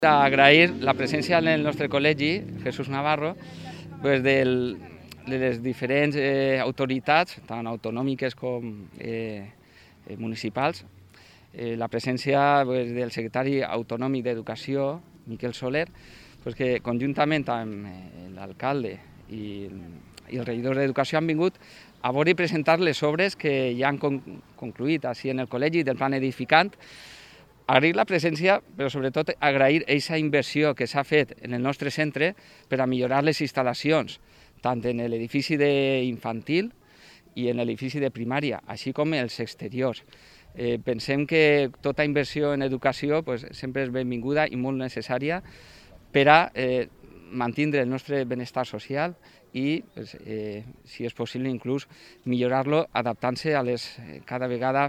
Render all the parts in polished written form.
Agrair la presència en el nostre col·legi, Jesús Navarro, de les diferents autoritats, tant autonòmiques com municipals, la presència del secretari autonòmic d'Educació, Miquel Soler, que conjuntament amb l'alcalde i el regidor d'Educació han vingut a veure i presentar les obres que ja han concluït així en el col·legi del plan edificant. Agrair la presència, però sobretot agrair aquesta inversió que s'ha fet en el nostre centre per a millorar les instal·lacions, tant en l'edifici infantil i en l'edifici de primària, així com els exteriors. Pensem que tota inversió en educació sempre és benvinguda i molt necessària per a mantindre el nostre benestar social i, si és possible, inclús millorar-lo adaptant-se a les cada vegada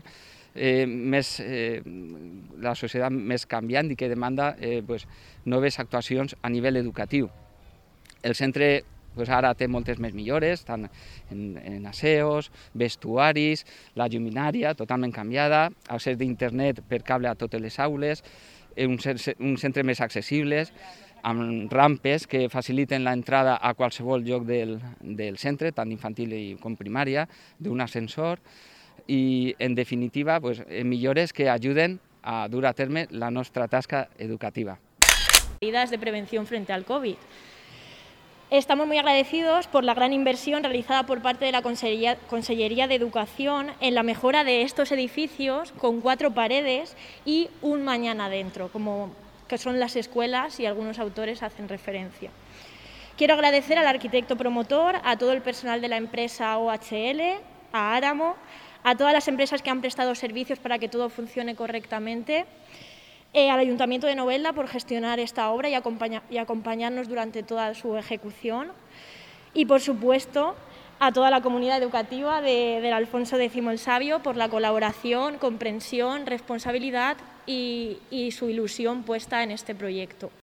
la societat més canviant i que demanda noves actuacions a nivell educatiu. El centre ara té moltes més millores, tant en aseos, vestuaris, la lluminària totalment canviada, accés d'internet per cable a totes les aules, un centre més accessible, amb rampes que faciliten l'entrada a qualsevol lloc del centre, tant infantil com primària, d'un ascensor, i, en definitiva, millores que ayuden a dur a terme la nostra tasca educativa. Medidas de prevención frente al COVID. Estamos muy agradecidos por la gran inversión realizada por parte de la Consellería de Educación en la mejora de estos edificios con 4 paredes y un mañana dentro, que son las escuelas y algunos autores hacen referencia. Quiero agradecer al arquitecto promotor, a todo el personal de la empresa OHL, a Áramo, a todas las empresas que han prestado servicios para que todo funcione correctamente, al Ayuntamiento de Novelda por gestionar esta obra y acompañarnos durante toda su ejecución y, por supuesto, a toda la comunidad educativa del Alfonso X el Sabio por la colaboración, comprensión, responsabilidad y su ilusión puesta en este proyecto.